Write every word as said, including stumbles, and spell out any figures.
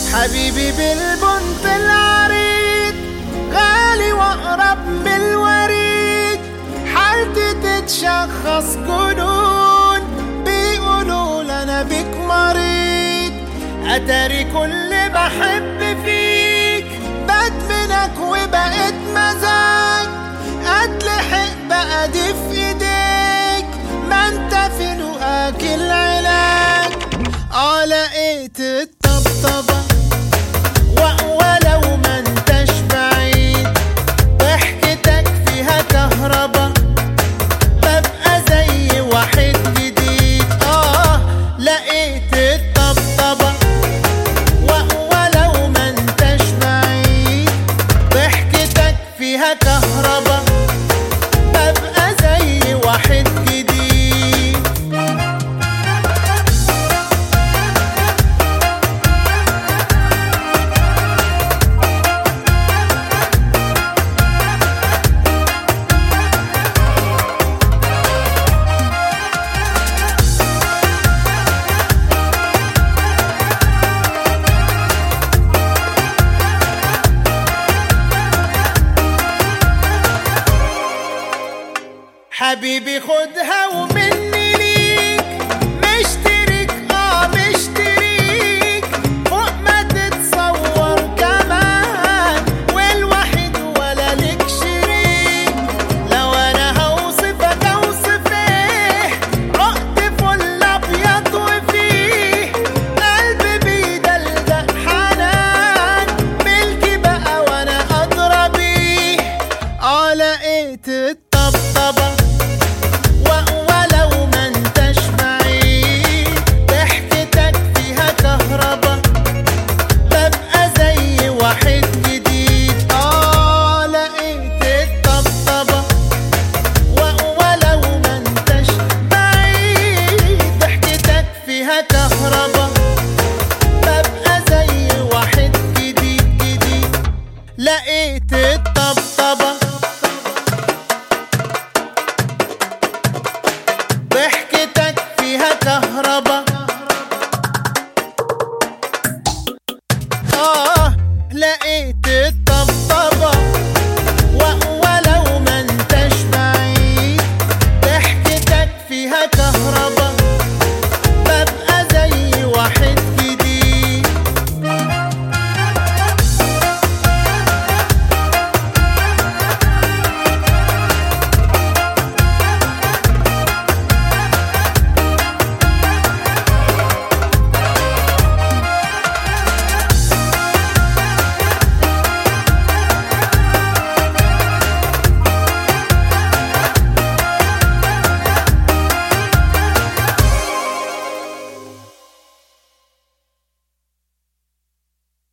حبيبي بالبنط العريض، غالي واقرب من الوريد، حالتي تتشخص جنون، بيقولوا انا بيك مريض. اتاري كل بحب فيك بدمنك وبقيت مزاج، اتلحق بقى دي في ايديك، ما انت فين واكل علاج. اه لقيت الطبطبة ولو ما انتش بعيد، ضحكتك فيها كهربا، ببقى زي واحد جديد. اه لقيت الطبطبة ولو ما انتش بعيد، ضحكتك فيها كهربا، ببقى زي واحد جديد. حبيبي خدها ومني ليك، مشترك اه مشتريك فوق ما تتصور كمان، والوحيد ولا لك شريك. لو انا هوصفك اوصف ايه، عقد فل ابيض وفيه قلبي بيدلدق حنان، ملكي بقى وانا ادرى بيه. اه لقيت الطبطبة ولو ما انتش بعيد، ضحكتك فيها كهربا، ببقى زي واحد جديد. اه لقيت الطبطبة ولو ما انتش بعيد، ضحكتك فيها كهربا، ببقى زي واحد جديد جديد. لقيت الطبطبة ضحكتك فيها كهربا،